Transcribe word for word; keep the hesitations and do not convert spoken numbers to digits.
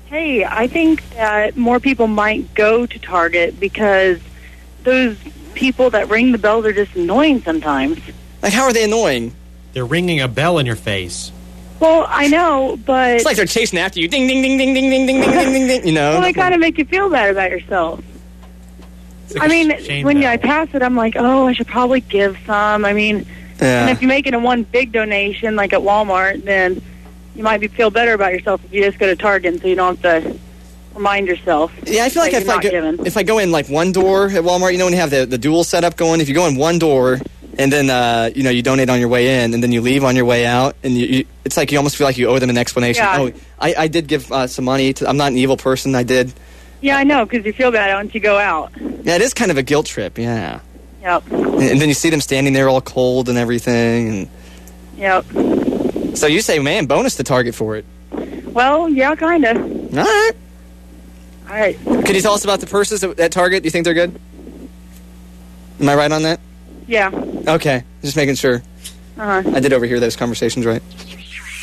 Hey, I think that more people might go to Target because those people that ring the bells are just annoying sometimes. Like, how are they annoying? They're ringing a bell in your face. Well, I know, but... It's like they're chasing after you. Ding, ding, ding, ding, ding, ding, ding, ding, ding, ding, ding, you know? Well, they kind of make you feel bad about yourself. Like I mean, when I pass it, I'm like, oh, I should probably give some. I mean, yeah. And if you make it a one big donation, like at Walmart, then you might be feel better about yourself if you just go to Target so you don't have to remind yourself. Yeah, I feel like if I, go, if I go in like one door at Walmart, you know when you have the, the dual setup going, if you go in one door and then, uh, you know, you donate on your way in and then you leave on your way out, and you, you, it's like you almost feel like you owe them an explanation. Yeah. Oh, I, I did give uh, some money. To, I'm not an evil person. I did. Yeah, I know, because you feel bad once you go out. Yeah, it is kind of a guilt trip, yeah. Yep. And, and then you see them standing there all cold and everything. And yep. So you say, man, bonus to Target for it. Well, yeah, kind of. All right. All right. Could you tell us about the purses at Target? Do you think they're good? Am I right on that? Yeah. Okay, just making sure. Uh-huh. I did overhear those conversations, right?